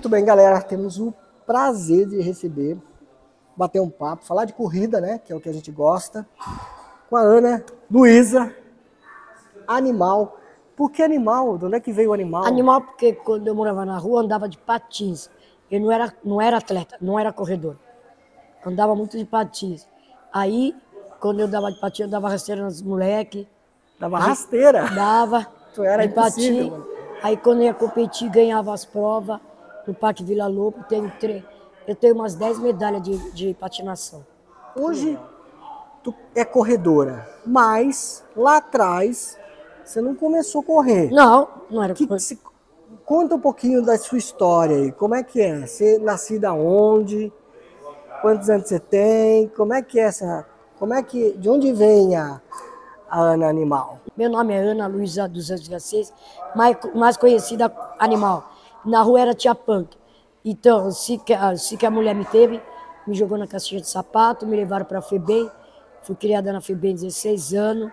Muito bem, galera. Temos o prazer de receber, bater um papo, falar de corrida, né? Que é o que a gente gosta. Com a Ana Luísa. Animal. Por que animal? De onde é que veio o animal? Animal porque quando eu morava na rua, eu andava de patins. Eu não era atleta, não era corredor. Andava muito de patins. Aí, quando eu dava de patins, eu dava rasteira nos moleques. Dava rasteira? Dava. Tu era de impossível, patins. mano. Aí, quando eu ia competir, ganhava as provas no Parque Vila Lobo. Eu tenho umas 10 medalhas de patinação. Hoje, tu é corredora, mas lá atrás, você não começou a correr. Não era Conta um pouquinho da sua história aí. Como é que é? Você nascida onde? Quantos anos você tem? Como é que é essa... De onde vem a Ana Animal? Meu nome é Ana Luísa dos Anjos Garcês, mais conhecida Animal. Na rua era Tia Punk. Então, se que a mulher me teve, me jogou na caixinha de sapato, me levaram para a FEBEM. Fui criada na FEBEM 16 anos.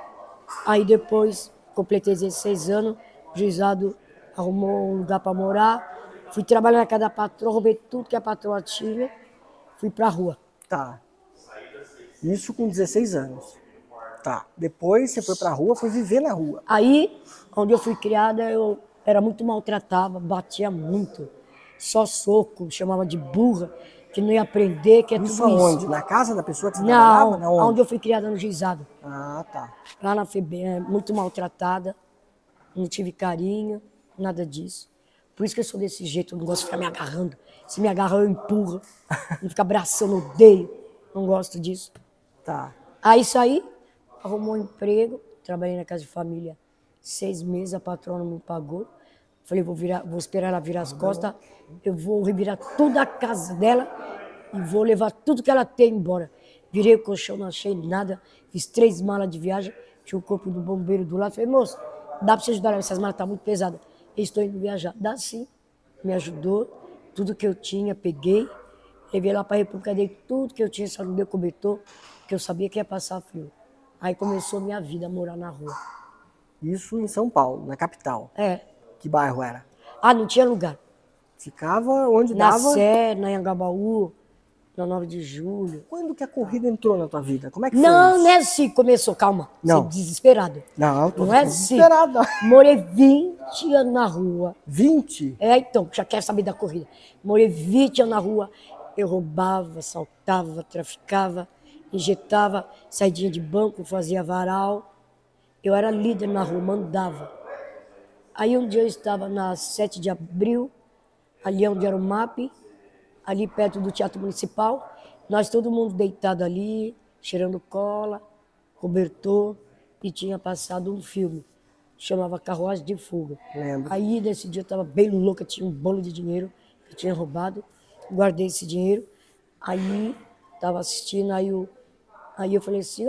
Aí depois, completei 16 anos, o juizado arrumou um lugar para morar. Fui trabalhar na casa da patroa, roubei tudo que a patroa tinha. Fui para a rua. Tá. Isso com 16 anos. Tá. Depois você foi pra rua, foi viver na rua. Aí, onde eu fui criada, eu era muito maltratada, batia muito. Só soco, chamava de burra, que não ia aprender, que é Isso tudo aonde? isso. Na casa da pessoa que você trabalhava? Não, onde eu fui criada no juizado. Ah, tá. Lá na FEBEM, muito maltratada, não tive carinho, nada disso. Por isso que eu sou desse jeito, eu não gosto de ficar me agarrando. Se me agarra, eu empurro. Não ficar abraçando, odeio. Não gosto disso. Tá. Aí saí, arrumou um emprego, trabalhei na casa de família 6 meses, a patrona não me pagou. Falei, vou esperar ela virar as costas, eu vou revirar toda a casa dela e vou levar tudo que ela tem embora. Virei o colchão, não achei nada, fiz 3 malas de viagem, tinha o corpo do bombeiro do lado. Falei, moço, dá para você ajudar? Essas malas estão muito pesadas. Eu estou indo viajar. Dá sim, me ajudou, tudo que eu tinha, peguei, levei lá para a República, dei tudo que eu tinha, só não deu cobertor, porque eu sabia que ia passar frio. Aí começou minha vida a morar na rua. Isso em São Paulo, na capital. É. Que bairro era? Ah, não tinha lugar. Ficava onde Na dava? Sé, na Anhangabaú, na 9 de julho. Quando que a corrida entrou na tua vida? Como é que foi Não, isso? não é assim, começou, calma. Não. Você é desesperado. Não, tô Não é assim. desesperado. Morei 20 anos na rua. 20? É, então, já quer saber da corrida. Morei 20 anos na rua. Eu roubava, assaltava, traficava, injetava, saidinha de banco, fazia varal. Eu era líder na rua, mandava. Aí um dia eu estava na 7 de abril, ali onde era o MAP, ali perto do Teatro Municipal. Nós, todo mundo deitado ali, cheirando cola, cobertor, e tinha passado um filme, chamava Carruagem de Fuga. Lembro. Aí, nesse dia, eu estava bem louca, tinha um bolo de dinheiro que eu tinha roubado, guardei esse dinheiro. Aí, estava assistindo, aí eu falei assim,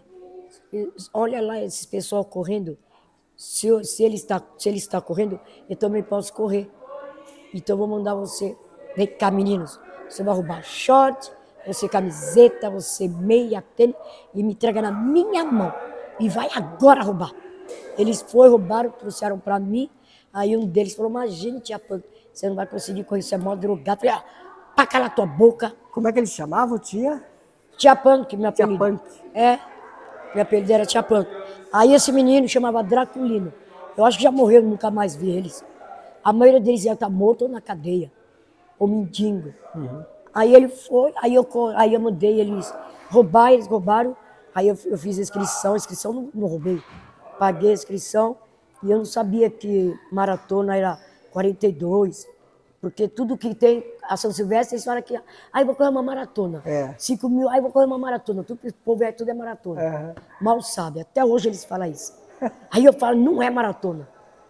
olha lá esse pessoal correndo, se ele está correndo, eu também posso correr. Então, eu vou mandar você, vem cá, meninos, você vai roubar short, você camiseta, você meia, tênis, e me entrega na minha mão. E vai agora roubar. Eles roubaram, trouxeram para mim. Aí um deles falou, imagina, tia Punk, você não vai conseguir correr, você é mó drogado. Eu falei, pra calar tua boca. Como é que eles chamavam, tia? Tia Punk, meu apelido. Tia Punk. É, meu apelido era Tia Punk. Aí esse menino chamava Draculino. Eu acho que já morreu, nunca mais vi eles. A maioria deles ia estar morto ou na cadeia, ou mendigo. Uhum. Aí ele foi, aí eu mandei eles roubaram. Aí eu fiz a inscrição não roubei. Paguei a inscrição e eu não sabia que maratona era 42, porque tudo que tem, a São Silvestre, eles falam que aí vou correr uma maratona. 5 mil, aí vou correr uma maratona. Tudo é maratona. Uhum. Mal sabe, até hoje eles falam isso. Aí eu falo, não é maratona.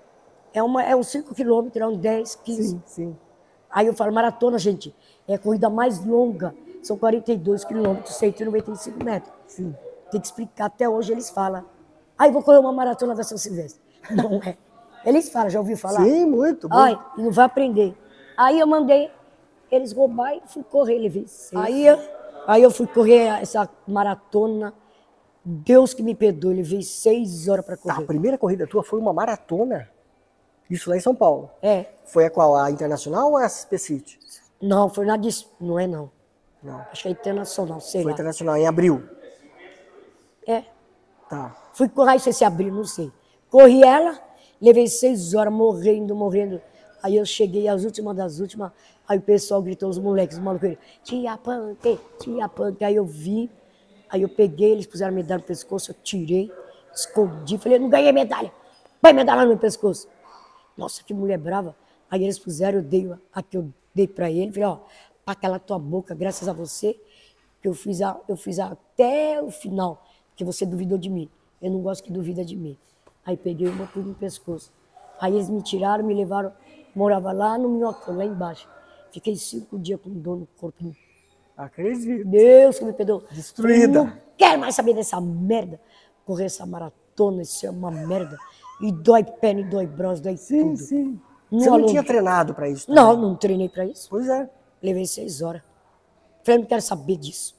É uns 5 quilômetros, é uns 10, 15. Sim, sim. Aí eu falo, maratona, gente, é a corrida mais longa. São 42 quilômetros, 195 metros. Sim. Tem que explicar, até hoje eles falam. Aí vou correr uma maratona da São Silvestre. Não é. Eles falam, já ouviu falar? Sim, muito. Ai, e não vai aprender. Aí eu mandei eles roubar e fui correr, levei 6. Aí eu fui correr essa maratona. Deus que me perdoe, levei 6 horas para correr. Tá, a primeira corrida tua foi uma maratona? Isso lá em São Paulo. É. Foi a qual? A Internacional ou a SP City? Não, foi na não é não. Não. Acho que é internacional, sei Foi lá. Internacional, em abril. É. Tá. Fui correr, se abriu, não sei. Corri ela, levei 6 horas morrendo. Aí eu cheguei às últimas das últimas, aí o pessoal gritou, os moleques, os malucos, tia Punk. Aí eu vi, aí eu peguei, eles puseram a medalha no pescoço, eu tirei, escondi, falei, não ganhei medalha, põe medalha no meu pescoço. Nossa, que mulher brava. Aí eles puseram, a que eu dei pra ele, falei, ó, pra calar tua boca, graças a você, que eu fiz até o final, que você duvidou de mim. Eu não gosto que duvida de mim. Aí peguei uma tudo no pescoço. Aí eles me tiraram, me levaram, morava lá no Minhocão, lá embaixo. Fiquei 5 dias com dor no corpo. Acredito. Deus que me perdoou. Destruída. Eu não quero mais saber dessa merda. Correr essa maratona, isso é uma merda. E dói perna, e dói braço, dói tudo. Sim. No Você não aluno. tinha treinado pra isso também? Não, não treinei pra isso. Pois é. Levei 6 horas. Falei, não quero saber disso.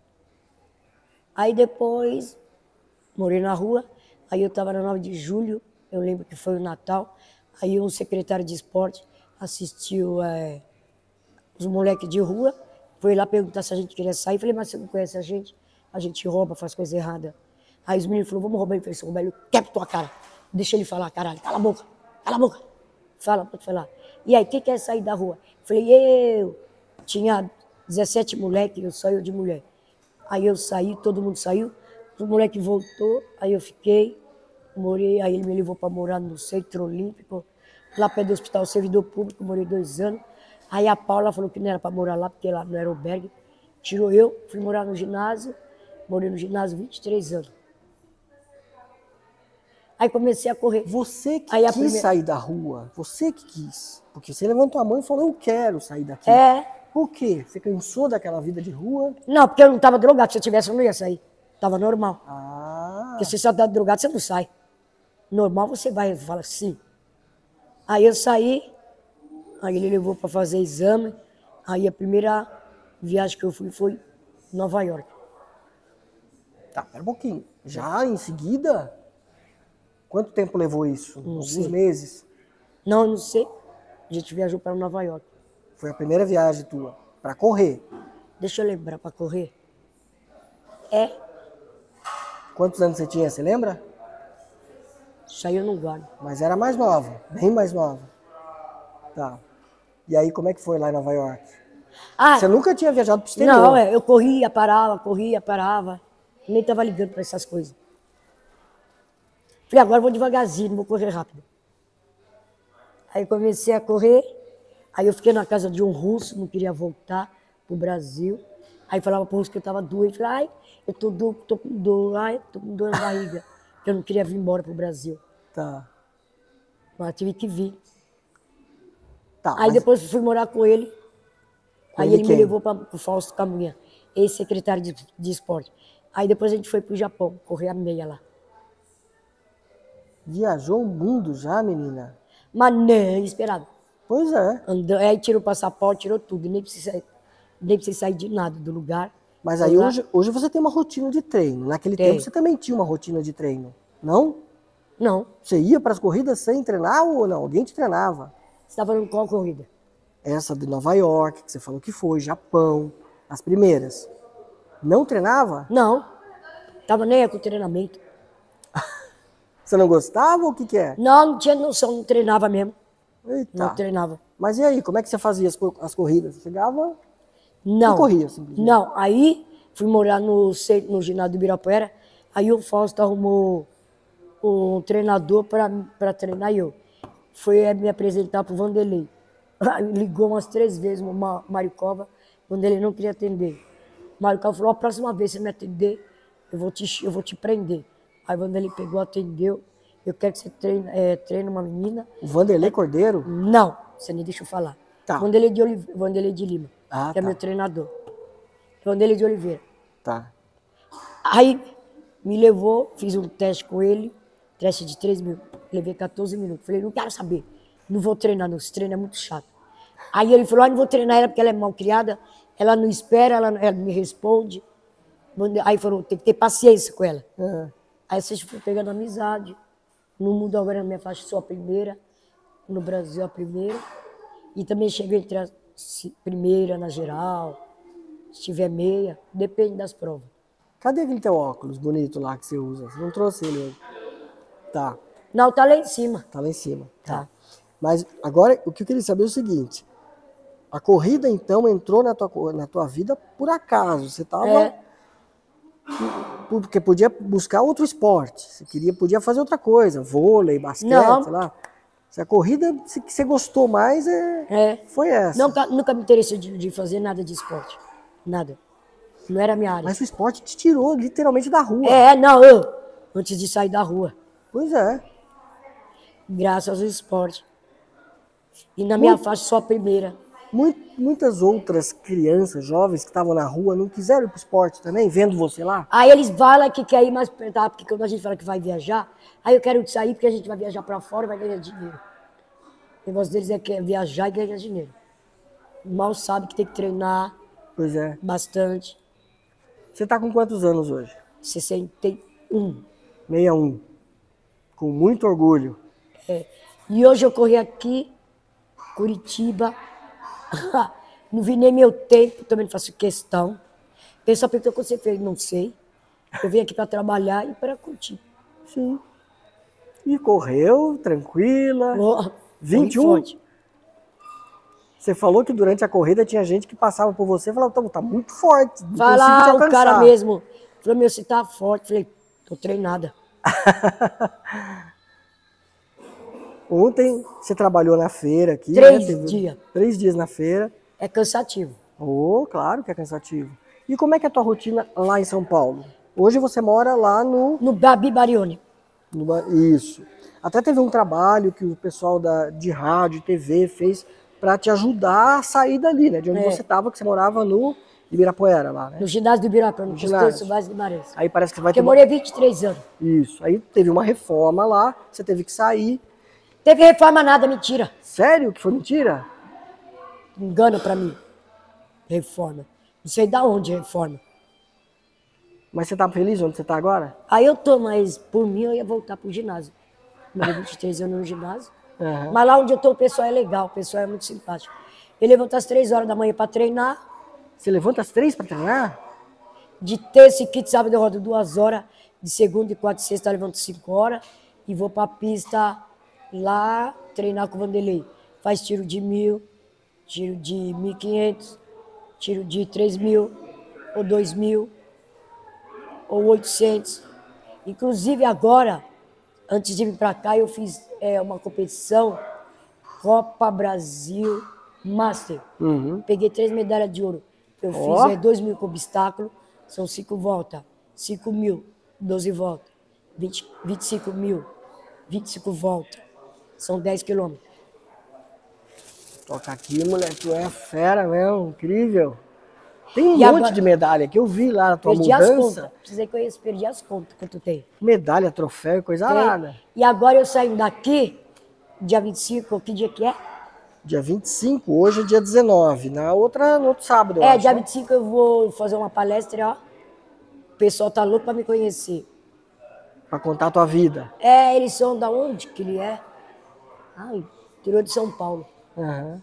Aí depois, morei na rua. Aí eu estava na 9 de julho, eu lembro que foi o Natal. Aí um secretário de esporte assistiu os moleques de rua, foi lá perguntar se a gente queria sair. Falei, mas você não conhece a gente rouba, faz coisa errada. Aí os meninos falaram, vamos roubar. Ele falou, roubar, eu quebro tua cara. Deixa ele falar, caralho, cala a boca. Fala, pode falar. E aí, quem quer sair da rua? Falei, eu. Tinha 17 moleques, só eu de mulher. Aí eu saí, todo mundo saiu, o moleque voltou, aí eu fiquei, morei, aí ele me levou para morar no Centro Olímpico, lá perto do Hospital Servidor Público, morei 2 anos. Aí a Paula falou que não era para morar lá, porque lá não era albergue, tirou eu, fui morar no ginásio, morei no ginásio 23 anos. Aí comecei a correr. Você que aí quis sair da rua, você que quis, porque você levantou a mão e falou, eu quero sair daqui. Por quê? Você cansou daquela vida de rua? Não, porque eu não estava drogado. Se eu tivesse, eu não ia sair. Estava normal. Porque se você está drogado, você não sai. Normal, você vai e fala sim. Aí eu saí, aí ele levou para fazer exame. Aí a primeira viagem que eu fui foi Nova York. Tá, pera um pouquinho. Já em seguida? Quanto tempo levou isso? Alguns meses? Não, eu não sei. A gente viajou para Nova York. Foi a primeira viagem tua, para correr. Deixa eu lembrar, para correr. Quantos anos você tinha, você lembra? Isso aí eu não guardo. Mas era mais nova, bem mais nova. Tá. E aí, como é que foi lá em Nova York? Você nunca tinha viajado pro exterior? Não, eu corria, parava. Nem tava ligando para essas coisas. Falei, agora eu vou devagarzinho, não vou correr rápido. Aí comecei a correr. Aí eu fiquei na casa de um russo, não queria voltar pro Brasil. Aí falava pro russo que eu tava doente. Falei, eu tô com dor na barriga. Eu não queria vir embora pro Brasil. Tá. Mas tive que vir. Tá, aí depois fui morar com ele. Aí ele me levou pro Fausto Camunha, ex-secretário de esporte. Aí depois a gente foi pro Japão, correr a meia lá. Viajou o mundo já, menina? Mas não, esperado. Pois é. Aí tirou o passaporte, tirou tudo, nem precisei sair de nada do lugar. Mas aí hoje você tem uma rotina de treino. Naquele tempo você também tinha uma rotina de treino, não? Não. Você ia para as corridas sem treinar ou não? Alguém te treinava? Você está falando qual corrida? Essa de Nova York, que você falou que foi, Japão, as primeiras. Não treinava? Não. Tava nem aí com o treinamento. Você não gostava ou o que é? Não tinha noção, não treinava mesmo. Eita. Não treinava. Mas e aí, como é que você fazia as corridas? Você chegava não. e corria simplesmente? Não, aí fui morar no ginásio do Ibirapuera, aí o Fausto arrumou um treinador para treinar eu. Foi me apresentar pro Vanderlei. Ligou umas 3 vezes o Mário Cova, o Vanderlei não queria atender. O Mário Cova falou, a próxima vez que você me atender, eu vou te prender. Aí o Vanderlei pegou, atendeu. Eu quero que você treine uma menina. O Vanderlei Cordeiro? Não, você nem deixa eu falar. Tá. Vanderlei de Lima, que é meu treinador. Vanderlei de Oliveira. Tá. Aí me levou, fiz um teste com ele, teste de 3 minutos. Levei 14 minutos. Falei, não quero saber. Não vou treinar, não. Esse treino é muito chato. Aí ele falou, não vou treinar ela porque ela é mal criada, ela não espera, ela me responde. Aí falou, tem que ter paciência com ela. Aí vocês foram pegando amizade. No mundo agora na minha faixa, sou a primeira. no Brasil a primeira. E também chego entre a primeira na geral, se tiver meia, depende das provas. Cadê aquele teu óculos bonito lá que você usa? Você não trouxe ele hoje? Tá, Não, tá lá em cima. tá lá em cima. Tá. Mas agora, o que eu queria saber é o seguinte. A corrida, então, entrou na tua vida por acaso. Você tava... É. Porque podia buscar outro esporte. Você podia fazer outra coisa. Vôlei, basquete, Não. sei lá. Se a corrida que você gostou mais foi essa. Nunca me interessei de fazer nada de esporte. Nada. Não era a minha área. Mas o esporte te tirou literalmente da rua. Não, antes de sair da rua. Pois é. Graças ao esporte. E na minha faixa, só a primeira. Muitas outras crianças, jovens que estavam na rua, não quiseram ir pro esporte também, vendo você lá? Aí eles falam que quer ir mais perto, porque quando a gente fala que vai viajar, aí eu quero sair porque a gente vai viajar pra fora e vai ganhar dinheiro. O negócio deles é que é viajar e ganhar dinheiro. Mal sabe que tem que treinar Pois é. bastante. Você tá com quantos anos hoje? 61. 61. Com muito orgulho. E hoje eu corri aqui, Curitiba. Não vi nem meu tempo, também não faço questão. Pessoal perguntou o que você fez, não sei. Eu vim aqui para trabalhar e para curtir. Sim. E correu, tranquila. Oh, 21? forte. Você falou que durante a corrida tinha gente que passava por você e falava, tá muito forte, não Vai consigo te lá, o alcançar. cara mesmo. Falou, meu, você tá forte. Falei, tô treinada. Ontem você trabalhou na feira aqui. 3 dias. 3 dias na feira. É cansativo. Claro que é cansativo. E como é que é a tua rotina lá em São Paulo? Hoje você mora lá No Babi Barione. Isso. Até teve um trabalho que o pessoal de rádio e TV fez para te ajudar a sair dali, né? De onde você estava, que você morava no Ibirapuera lá, né? No ginásio do Ibirapuera, no ginásio. Posto Soares Guimarães. Aí parece que vai Porque ter eu morei 23 anos. Isso. Aí teve uma reforma lá, você teve que sair. Teve reforma nada, mentira. Sério que foi mentira? Engano pra mim. Reforma. Não sei da onde reforma. Mas você tá feliz onde você tá agora? Aí eu tô, mas por mim eu ia voltar pro ginásio. Morei 23 anos no ginásio. Uhum. Mas lá onde eu tô o pessoal é legal, o pessoal é muito simpático. Eu levanto às 3 horas da manhã pra treinar. Você levanta às 3 para treinar? De terça e quinta, sábado eu rodo 2 horas. De segunda e quarta e sexta eu levanto 5 horas. E vou pra pista lá treinar com o Vanderlei. Faz tiro de 1.000, tiro de 1.500, tiro de 3.000, ou 2.000, ou 800. Inclusive agora, antes de vir pra cá, eu fiz uma competição Copa Brasil Master. Uhum. Peguei 3 medalhas de ouro. Eu fiz 2.000 com obstáculo, são 5 voltas. 5.000, 12 voltas. 25.000, 25 voltas. São 10 quilômetros. Toca aqui, moleque, tu é fera mesmo, incrível. Tem um monte de medalha que eu vi lá na tua Perdi as mudança. contas. Precisei conhecer, perdi as contas quanto tem. Medalha, troféu, coisa arada. E agora eu saindo daqui, dia 25, que dia que é? Dia 25, hoje é dia 19, no outro sábado, eu acho, Dia né? 25 eu vou fazer uma palestra, ó. O pessoal tá louco pra me conhecer. Pra contar a tua vida. Eles são da onde que ele é? Interior de São Paulo. Uhum.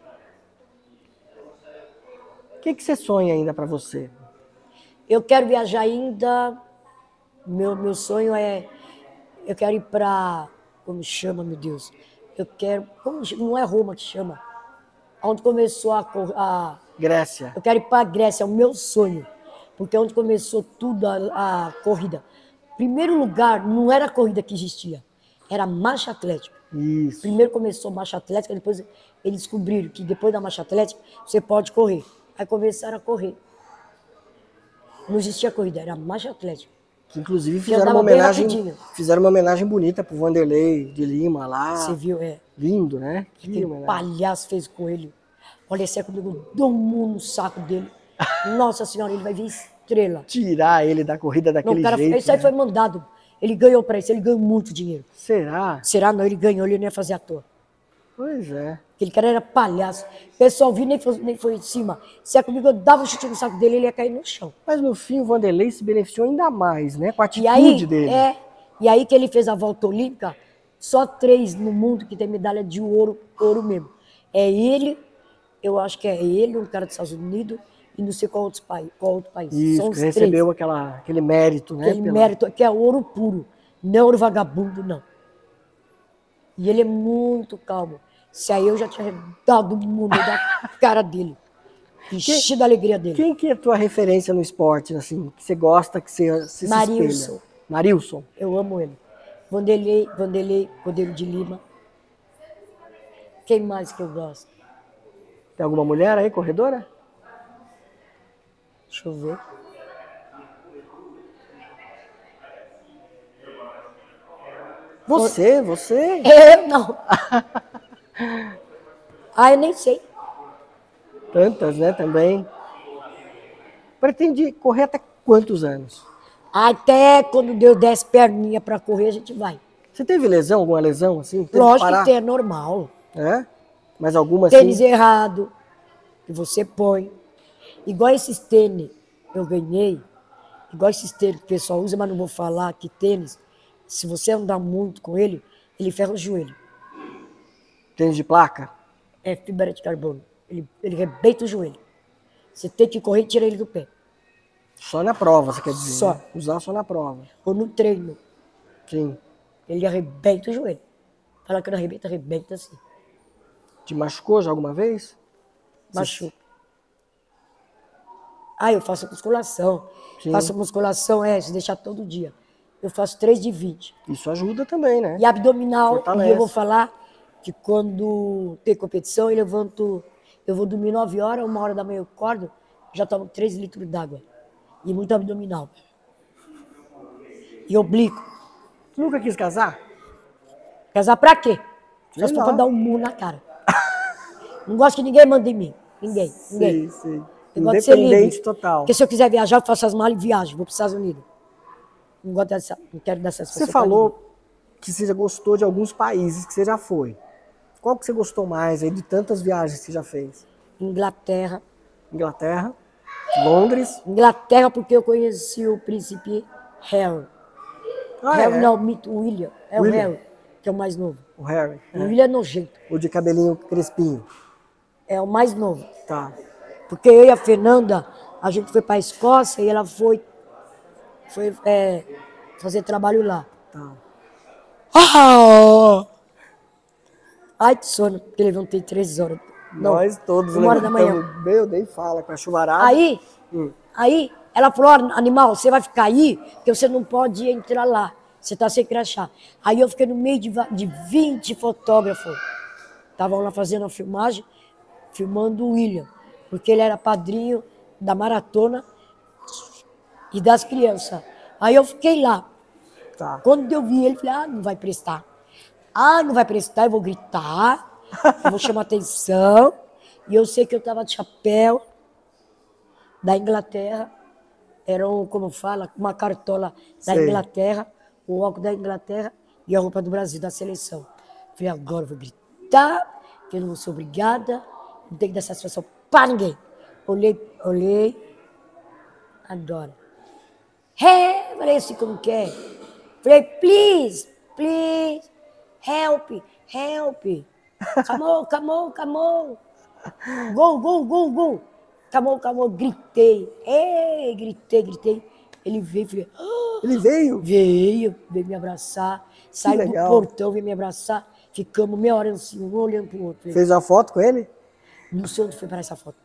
O que você sonha ainda pra você? Eu quero viajar ainda. Meu sonho é... Eu quero ir pra... Como chama, meu Deus? Eu quero... Não é Roma que chama. Onde começou a Grécia. Eu quero ir pra Grécia, é o meu sonho. Porque é onde começou tudo a corrida. Primeiro lugar, não era a corrida que existia. Era marcha atlética. Isso. Primeiro começou marcha atlética, depois eles descobriram que depois da marcha atlética você pode correr. Aí começaram a correr. Não existia corrida, era marcha atlética. Que inclusive Eu fizeram andava bem rapidinho. uma homenagem bonita pro Vanderlei de Lima lá. Você viu, Lindo, né? Que aquele homenagem. palhaço fez com ele. Olha, esse é comigo, dou um murro no saco dele. Nossa senhora, ele vai ver estrela. Tirar ele da corrida daquele jeito. Isso aí né? foi mandado. Ele ganhou pra isso, ele ganhou muito dinheiro. Será? Será não? Ele ganhou, ele não ia fazer à toa. Pois é. Aquele cara era palhaço. O pessoal viu, nem foi em cima. Se é comigo, eu dava um chute no saco dele, ele ia cair no chão. Mas no fim o Vanderlei se beneficiou ainda mais, né? Com a E atitude aí, dele. e aí que ele fez a volta olímpica, Só 3 no mundo que tem medalha de ouro, ouro mesmo. É ele, eu acho que é ele, um cara dos Estados Unidos, e não sei qual outro país. Isso, São que os recebeu 3. aquele mérito, né? Aquele mérito que é ouro puro, não é ouro vagabundo, não. E ele é muito calmo. Se aí eu já tinha dado o mundo da cara dele. Enchi da alegria dele. Quem que é a tua referência no esporte, assim, que você gosta, que você se Marilson. espelha? Marilson. Eu amo ele. Vanderlei Cordeiro de Lima. Quem mais que eu gosto? Tem alguma mulher aí, corredora? Deixa eu ver. Você? Eu não. Eu nem sei. Tantas, né, também. Pretende correr até quantos anos? Até quando Deus der as perninhas pra correr, a gente vai. Você teve lesão, alguma lesão, assim? Teve Lógico parar? que tem, é normal. É? Mas alguma, Tênis assim? errado, que você põe. Igual esses tênis eu ganhei, igual esses tênis que o pessoal usa, mas não vou falar que tênis, se você andar muito com ele, ele ferra o joelho. Tênis de placa? É fibra de carbono. Ele rebenta o joelho. Você tem que correr e tirar ele do pé. Só na prova, você quer dizer? Só. Né? Usar só na prova. Ou no treino. Sim. Ele arrebenta o joelho. Fala que não arrebenta, arrebenta assim. Te machucou já alguma vez? Machuca. Eu faço musculação. Sim. Faço musculação, se deixar todo dia. Eu faço 3 de 20. Isso ajuda também, né? E abdominal, Fortalece. e eu vou falar que quando tem competição, eu vou dormir 9 horas, 1 hora da manhã eu acordo, já tomo 3 litros d'água. E muito abdominal. E oblíquo. Tu nunca quis casar? Casar pra quê? Só se for Sei lá. pra dar um murro na cara. Não gosto que ninguém mande em mim. Ninguém. Sim. Eu gosto de ser livre. Independente total. Porque se eu quiser viajar, eu faço as malas e viajo. Vou para os Estados Unidos. Não quero dar satisfação. Você falou que você já gostou de alguns países que você já foi. Qual que você gostou mais aí de tantas viagens que você já fez? Inglaterra. Inglaterra, Londres. Inglaterra porque eu conheci o príncipe Harry. Harry é? não, o William. É William. o Harry, que é o mais novo. O Harry. O William é nojento. O de cabelinho crespinho. É o mais novo. Tá. Porque eu e a Fernanda, a gente foi para a Escócia e ela foi fazer trabalho lá. Tá. Ai, que sono, porque levantei 3 horas. Não, Nós todos 1 hora da manhã. Meu, nem fala, com a chuvarada. Aí ela falou, animal, você vai ficar aí, porque você não pode entrar lá. Você tá sem crachá. Aí eu fiquei no meio de 20 fotógrafos. Estavam lá fazendo a filmagem, filmando o William. Porque ele era padrinho da maratona e das crianças. Aí eu fiquei lá. Tá. Quando eu vi ele, falei, não vai prestar. Não vai prestar, eu vou gritar, eu vou chamar atenção. E eu sei que eu estava de chapéu da Inglaterra. Era, como fala, uma cartola da Sei. Inglaterra, o óculos da Inglaterra e a roupa do Brasil, da seleção. Falei, agora eu vou gritar, que eu não sou obrigada, não tenho que dar satisfação para ninguém. Olhei, agora. Falei assim, como que é? Falei, please, help. Come on. Go. Come on. Gritei. Gritei. Ele veio, falei, Ele veio? Veio me abraçar. Saiu do legal. portão, veio me abraçar. Ficamos meia hora assim, um olhando pro outro. Falei, Fez uma foto com ele? não sei onde foi parar essa foto.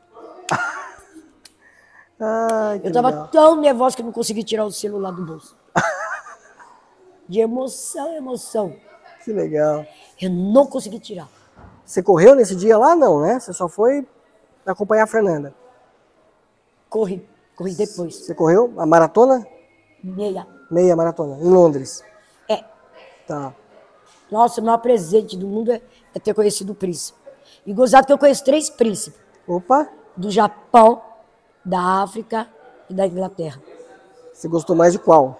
Ai, que Eu tava legal. tão nervosa que eu não consegui tirar o celular do bolso. De emoção. Que legal. Eu não consegui tirar. Você correu nesse dia lá? Não, né? Você só foi acompanhar a Fernanda. Corri depois. Você correu a maratona? Meia maratona, em Londres. Tá. Nossa, o maior presente do mundo é ter conhecido o príncipe. E gozado que eu conheço 3 príncipes. Opa, Do Japão, da África e da Inglaterra. você gostou mais de qual?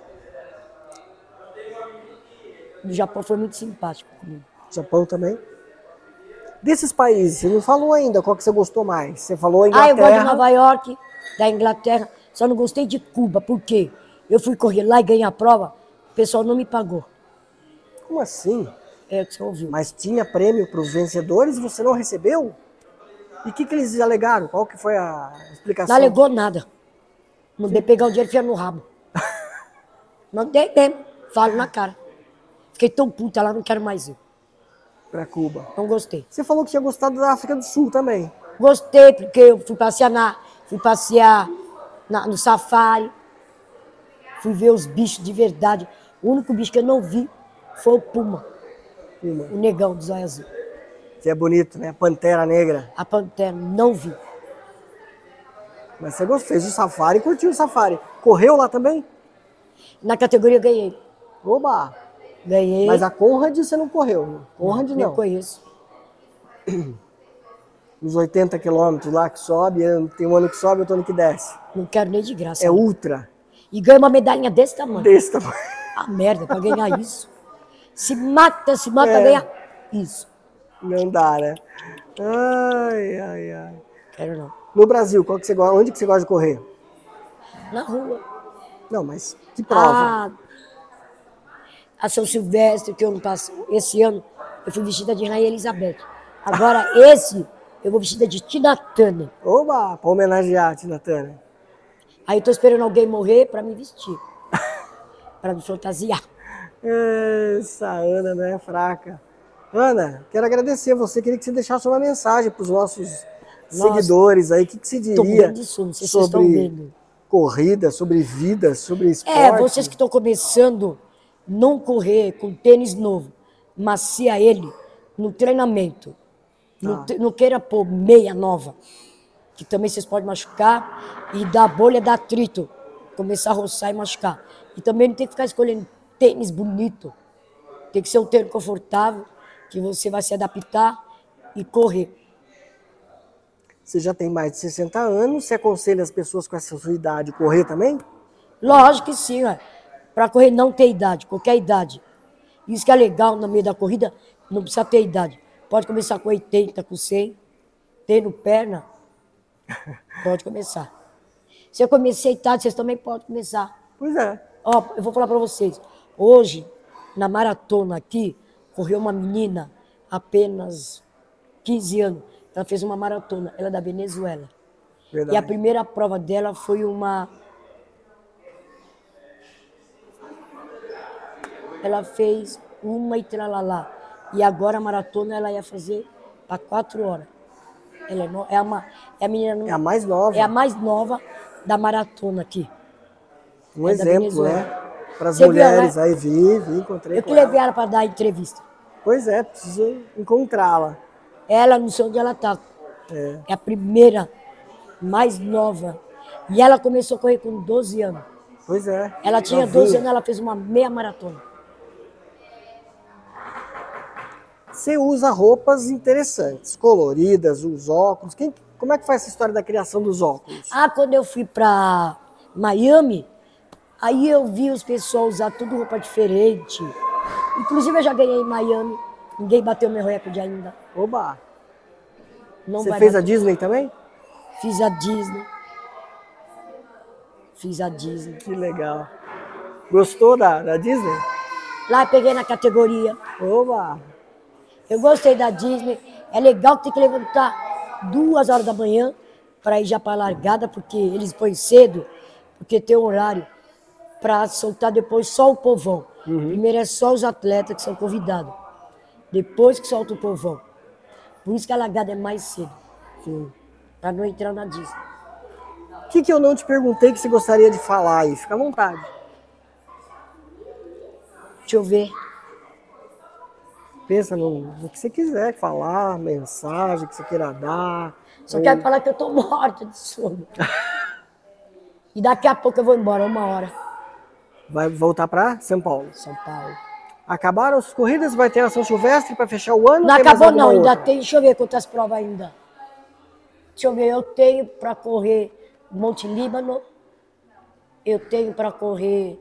Do Japão foi muito simpático comigo. Japão também? Desses países, você não falou ainda qual que você gostou mais. Você falou Eu Inglaterra. gosto de Nova York, da Inglaterra. Só não gostei de Cuba. Por quê? Eu fui correr lá e ganhei a prova, o pessoal não me pagou. Como assim? É o que você ouviu. Mas tinha prêmio para os vencedores e você não recebeu? E o que eles alegaram? Qual que foi a explicação? Não alegou nada. Mandei pegar o dinheiro e enfiar no rabo. Mandei mesmo. Falo na cara. Fiquei tão puta lá, não quero mais ir. Para Cuba. Não gostei. Você falou que tinha gostado da África do Sul também. Gostei porque eu fui passear no safari. Fui ver os bichos de verdade. O único bicho que eu não vi foi o puma. O negão do zóio azul. Que é bonito, né? A Pantera Negra. A pantera, não vi. Mas você gostou, fez o safari e curtiu o safari. Correu lá também? Na categoria eu ganhei. Oba! Ganhei. Mas a Conrad você não correu. Conrad Nem não. conheço. Os 80 quilômetros lá que sobe, tem um ano que sobe, outro ano que desce. Não quero nem de graça. É né? ultra. E ganha uma medalhinha desse tamanho. Desse tamanho. Ah, merda, pra ganhar isso. Se mata É. ganhar isso. Não dá, né? Ai, ai, ai. Quero não. No Brasil, qual que você gosta? Onde que você gosta de correr? Na rua. Não, mas que prova? A São Silvestre, que eu não passo. Esse ano eu fui vestida de Rainha Elizabeth. Agora, esse, eu vou vestida de Tina Turner. Oba, pra homenagear a Tina Turner. Aí eu tô esperando alguém morrer pra me vestir. Pra me fantasiar. Essa Ana não é fraca. Ana, quero agradecer a você. Queria que você deixasse uma mensagem para os nossos seguidores aí. O que você Tô diria morrendo de sono, não sei se vocês estão sobre vendo. corrida, sobre vida, sobre esporte? Vocês que estão começando, não correr com tênis novo, macia ele no treinamento. Não queira pôr meia nova, que também vocês podem machucar e dar bolha, dar atrito, começar a roçar e machucar. E também não tem que ficar escolhendo tênis bonito. Tem que ser um tênis confortável, que você vai se adaptar e correr. Você já tem mais de 60 anos, você aconselha as pessoas com essa sua idade correr também? Lógico que sim, para correr não tem idade, qualquer idade. Isso que é legal no meio da corrida, não precisa ter idade. Pode começar com 80, com 100, tendo perna, pode começar. Se eu comecei tarde, vocês também podem começar. Pois é. Ó, eu vou falar para vocês. Hoje, na maratona aqui, correu uma menina, apenas 15 anos. Ela fez uma maratona, ela é da Venezuela. Verdade. E a primeira prova dela foi uma... Ela fez uma e tralalá. E agora a maratona ela ia fazer para 4 horas. Ela é a menina... É a mais nova. É a mais nova da maratona aqui. Um da exemplo, Venezuela. né? Para as Você viu, mulheres. né? Aí vi, encontrei Eu com que levei ela. ela para dar entrevista. Pois é, preciso encontrá-la. Ela, não sei onde ela está. É. É a primeira, mais nova. E ela começou a correr com 12 anos. Pois é. Ela tinha novinha. 12 anos, ela fez uma meia maratona. Você usa roupas interessantes, coloridas, os óculos. Como é que faz essa história da criação dos óculos? Quando eu fui para Miami, aí eu vi os pessoal usar tudo roupa diferente. Inclusive eu já ganhei em Miami. Ninguém bateu meu recorde ainda. Oba! Não Você vai fez a bater. Disney também? Fiz a Disney. Fiz a Disney. Que legal. Gostou da Disney? Lá eu peguei na categoria. Oba! Eu gostei da Disney. É legal que tem que levantar 2 horas da manhã para ir já para a largada, porque eles põem cedo, porque tem um horário para soltar depois só o povão. Primeiro é só os atletas que são convidados. Depois que solta o povão. Por isso que a largada é mais cedo. Para não entrar na Disney. O que eu não te perguntei que você gostaria de falar aí? Fica à vontade. Deixa eu ver. Pensa no que você quiser falar, mensagem que você queira dar. Só quero falar que eu tô morta de sono. E daqui a pouco eu vou embora, 1 hora. Vai voltar para São Paulo. São Paulo. Acabaram as corridas? Vai ter a São Silvestre para fechar o ano? Não Tem mais acabou não, alguma ainda outra? tem, deixa eu ver quantas provas ainda. Deixa eu ver, eu tenho para correr Monte Líbano, eu tenho para correr...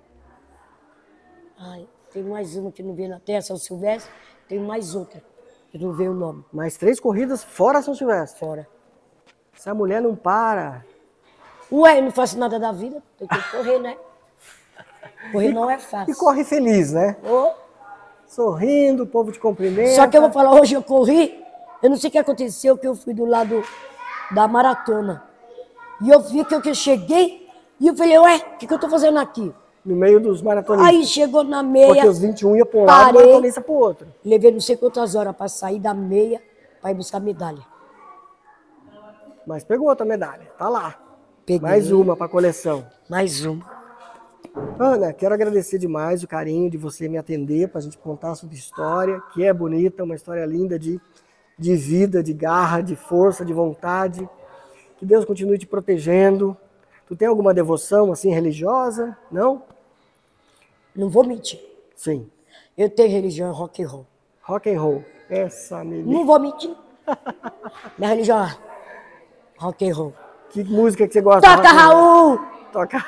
tem mais uma que não veio na terra, São Silvestre, tem mais outra, que não veio o nome, Mais 3 corridas fora São Silvestre. fora. Essa mulher não para. Ué, eu não faço nada da vida, tem que correr, né? Correr não é fácil. E corre feliz, né? Ô, sorrindo, o povo te cumprimenta. Só que eu vou falar, hoje eu corri, eu não sei o que aconteceu, que eu fui do lado da maratona. E eu vi que eu cheguei, e eu falei, ué, o que eu tô fazendo aqui? No meio dos maratonistas. Aí chegou na meia, porque os 21 iam para um lado e o maratonista para o outro. Levei não sei quantas horas para sair da meia, para ir buscar medalha. Mas pegou outra medalha, tá lá. Peguei. Mais uma para a coleção. Mais uma. Ana, quero agradecer demais o carinho de você me atender para a gente contar a sua história, que é bonita, uma história linda de vida, de garra, de força, de vontade. Que Deus continue te protegendo. Tu tem alguma devoção assim religiosa? Não? Não vou mentir. Sim. Eu tenho religião rock and roll. Rock and roll. Essa menina. Não vou mentir. Minha religião é rock and roll. Que música que você gosta? Toca, Raul! Toca.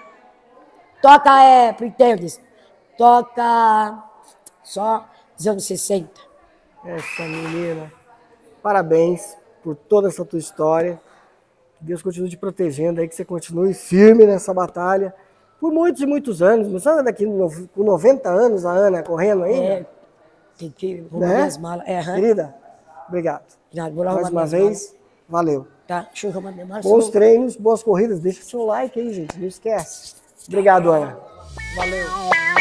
Toca, Pretendes. Toca só dos anos 60. Essa menina. Parabéns por toda essa tua história. Que Deus continue te protegendo aí, que você continue firme nessa batalha. Por muitos e muitos anos. Não sabe daqui com 90 anos a Ana correndo ainda? Tem que arrumar minhas malas. Querida, obrigado. Mais uma vez, valeu. Tá, deixa eu arrumar minha mala. Bons treinos, boas corridas. Deixa seu like aí, gente. Não esquece. Obrigado, Ana. Valeu.